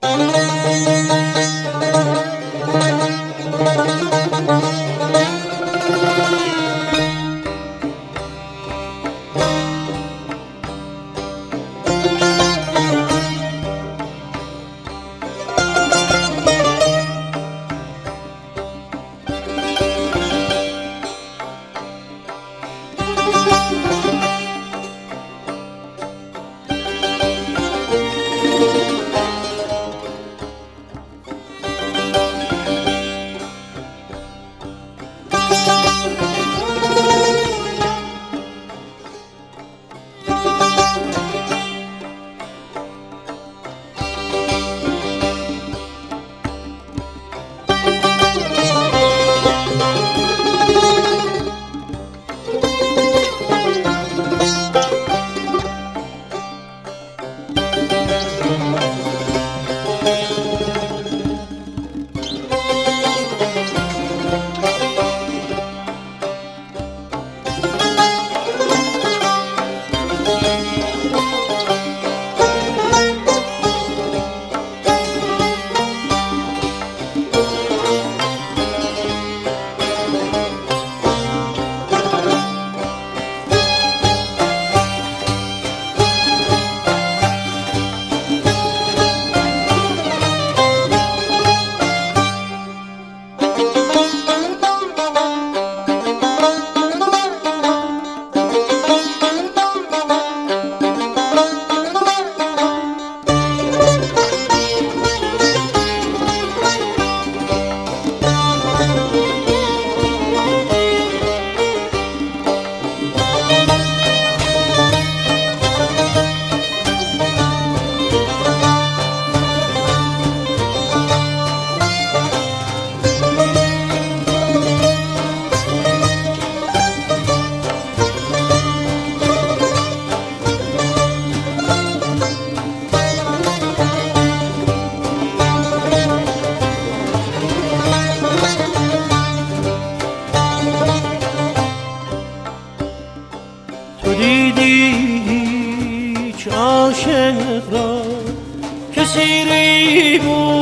شیری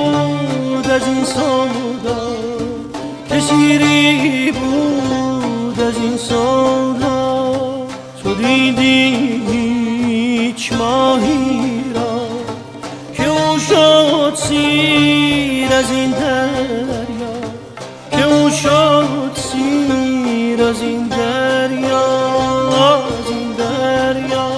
بود از این سودا، که شیری بود از این سودا. تو دیدی هیچ ماهی را که او شد سیر از این دریا، که او شد سیر از این دریا، از این دریا.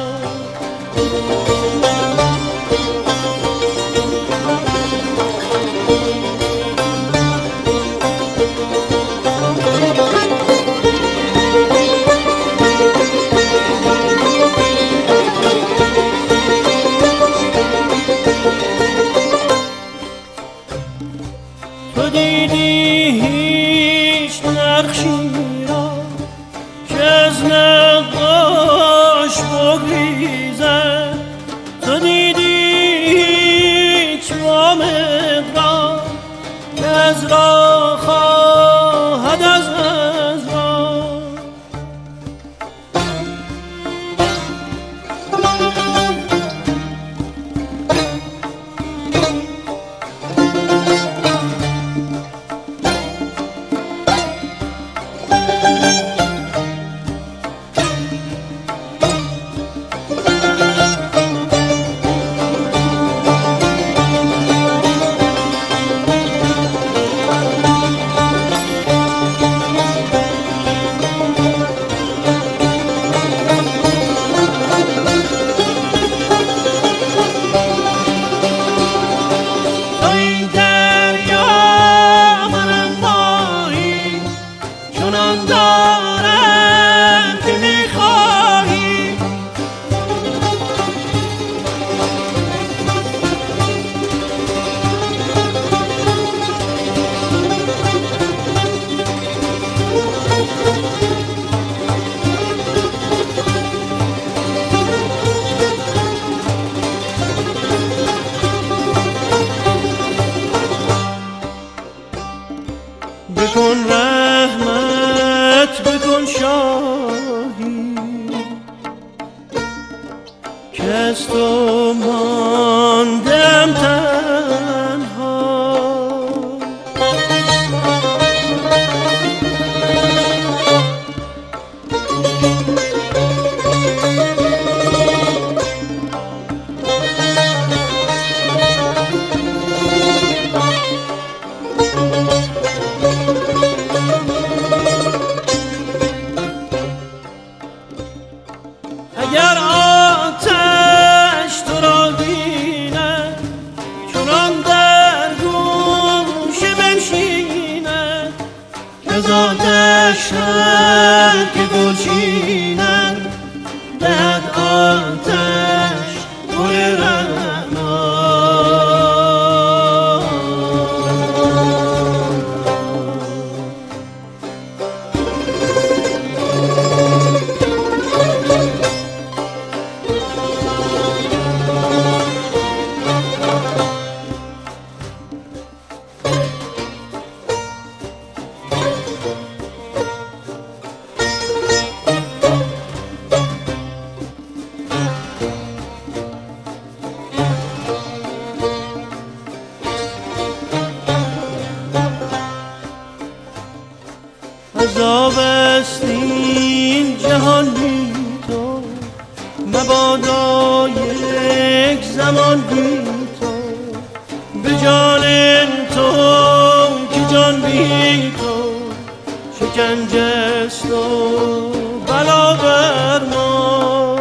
تو دیدی هیچ نقشی را که از نقاش بگریزد، تو دیدی هیچ وامد را که از راه خواهد از راه. از آتش هر که گل چیند دهد آتش گل رعنا. از آبستین جهان بی تو مبادا یک زمان بی تو، به جان تو که جان بی تو شکنجه است و بلا بر ما.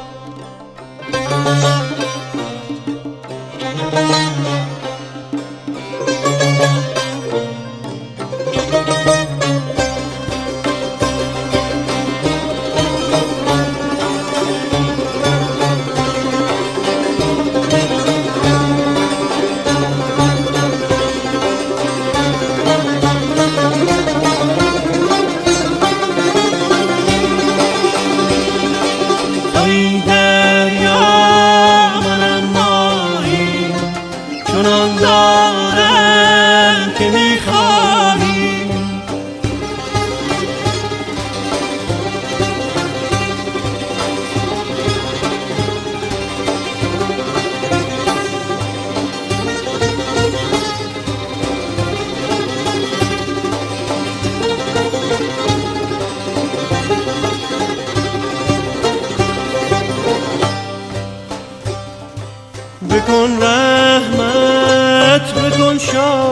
توی دریا منم ماهی چنان دارم که میخواهی. بکن رحمت بکن شاد